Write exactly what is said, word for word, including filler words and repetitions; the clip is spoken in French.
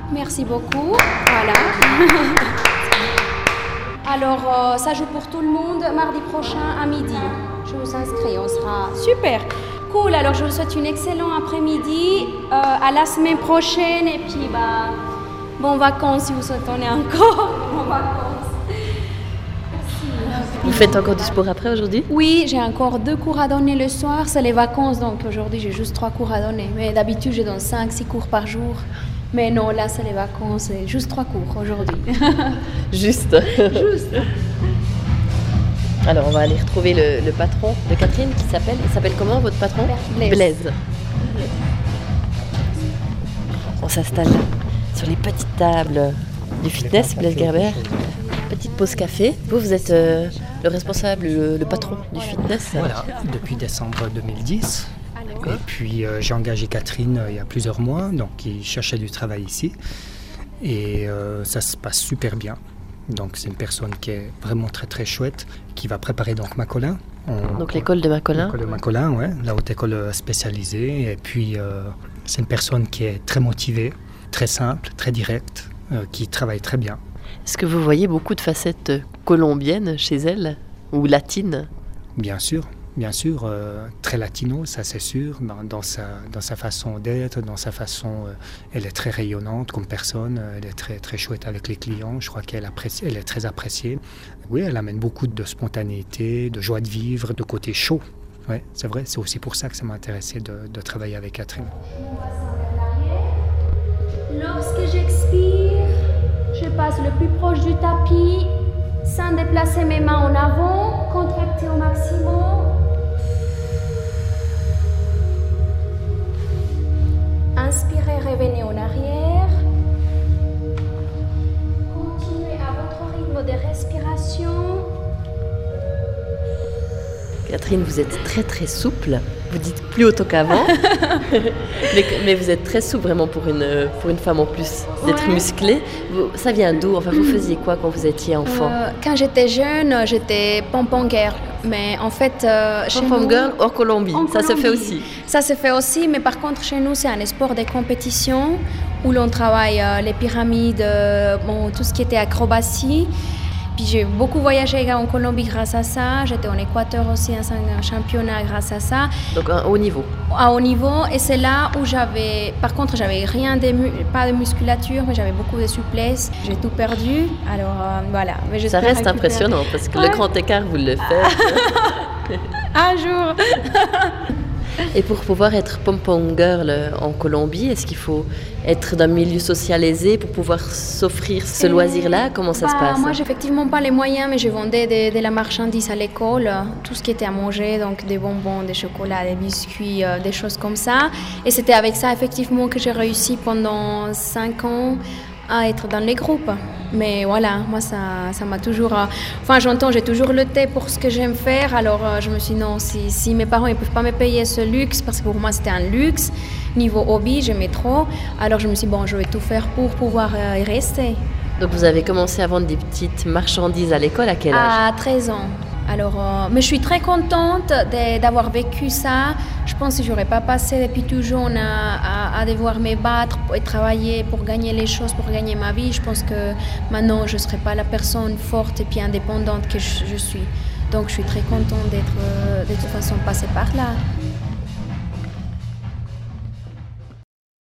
Merci beaucoup. Voilà. Alors, euh, ça joue pour tout le monde mardi prochain à midi. Je vous inscris, on sera super. Cool, alors je vous souhaite une excellente après-midi. Euh, à la semaine prochaine et puis bah, bonnes vacances si vous entendez encore. Bonnes vacances. Merci. Vous faites encore du sport après aujourd'hui? Oui, j'ai encore deux cours à donner le soir. C'est les vacances, donc aujourd'hui j'ai juste trois cours à donner. Mais d'habitude, je donne cinq, six cours par jour. Mais non, là, c'est les vacances, c'est juste trois cours aujourd'hui. Juste. Juste. Alors, on va aller retrouver le, le patron de Catherine qui s'appelle... Il s'appelle comment, votre patron? Blaise. Blaise. On s'installe sur les petites tables du fitness, Blaise Gerber. Petite pause café. Vous, vous êtes euh, le responsable, le, le patron du fitness? Voilà, depuis décembre deux mille dix. Et puis euh, j'ai engagé Catherine euh, il y a plusieurs mois, donc qui cherchait du travail ici. Et euh, ça se passe super bien. Donc c'est une personne qui est vraiment très très chouette, qui va préparer donc Macolin. On, donc l'école de Macolin. L'école de Macolin, ouais, la haute école spécialisée. Et puis euh, c'est une personne qui est très motivée, très simple, très directe, euh, qui travaille très bien. Est-ce que vous voyez beaucoup de facettes colombiennes chez elle, ou latines? Bien sûr. Bien sûr, euh, très latino, ça c'est sûr, dans, dans, sa, dans sa façon d'être, dans sa façon, euh, elle est très rayonnante comme personne, elle est très, très chouette avec les clients, je crois qu'elle apprécie, elle est très appréciée. Oui, elle amène beaucoup de spontanéité, de joie de vivre, de côté chaud. Oui, c'est vrai, c'est aussi pour ça que ça m'a intéressé de, de travailler avec Catherine. Lorsque j'expire, je passe le plus proche du tapis, sans déplacer mes mains en avant, contracter au maximum. Inspirez, revenez en arrière. Continuez à votre rythme de respiration. Catherine, vous êtes très très souple. Vous dites plus autant qu'avant. mais, mais vous êtes très souple vraiment pour une, pour une femme en plus d'être Ouais. musclée. Vous, ça vient d'où? Enfin, vous faisiez quoi quand vous étiez enfant? Euh, quand j'étais jeune, j'étais pom-pom girl. Mais en fait, euh, chez Pom-pom nous... girl hors Colombie, En ça se fait Colombie. aussi. Ça se fait aussi, mais par contre, chez nous, c'est un sport de compétition où l'on travaille euh, les pyramides, euh, bon, tout ce qui était acrobatie. Puis j'ai beaucoup voyagé en Colombie grâce à ça. J'étais en Équateur aussi, un championnat grâce à ça. Donc un haut niveau. À haut niveau, et c'est là où j'avais, par contre, j'avais rien de mu- pas de musculature, mais j'avais beaucoup de souplesse. J'ai tout perdu, alors euh, voilà. Mais Ça j'espère reste récupérer. impressionnant parce que Ouais. le grand écart, vous le faites. Un jour. Et pour pouvoir être pom-pom girl en Colombie, est-ce qu'il faut être d'un milieu social aisé pour pouvoir s'offrir ce Et loisir-là? Comment ça bah, se passe? Moi, j'ai effectivement pas les moyens, mais je vendais de, de la marchandise à l'école, euh, tout ce qui était à manger, donc des bonbons, des chocolats, des biscuits, euh, des choses comme ça. Et c'était avec ça, effectivement, que j'ai réussi pendant cinq ans à être dans les groupes. Mais voilà, moi, ça ça m'a toujours... euh, Enfin, j'entends, j'ai toujours lutté pour ce que j'aime faire. Alors, euh, je me suis dit, non, si, si mes parents ne peuvent pas me payer ce luxe, parce que pour moi, c'était un luxe, niveau hobby, j'aimais trop. Alors, je me suis dit, bon, je vais tout faire pour pouvoir euh, y rester. Donc vous avez commencé à vendre des petites marchandises à l'école à quel âge? À treize ans. Alors, euh, mais je suis très contente de- d'avoir vécu ça. Je pense que je n'aurais pas passé depuis tout jeune à, à, à devoir me battre et travailler pour gagner les choses, pour gagner ma vie. Je pense que maintenant, je ne serai pas la personne forte et puis indépendante que je, je suis. Donc, je suis très contente d'être euh, de toute façon passée par là.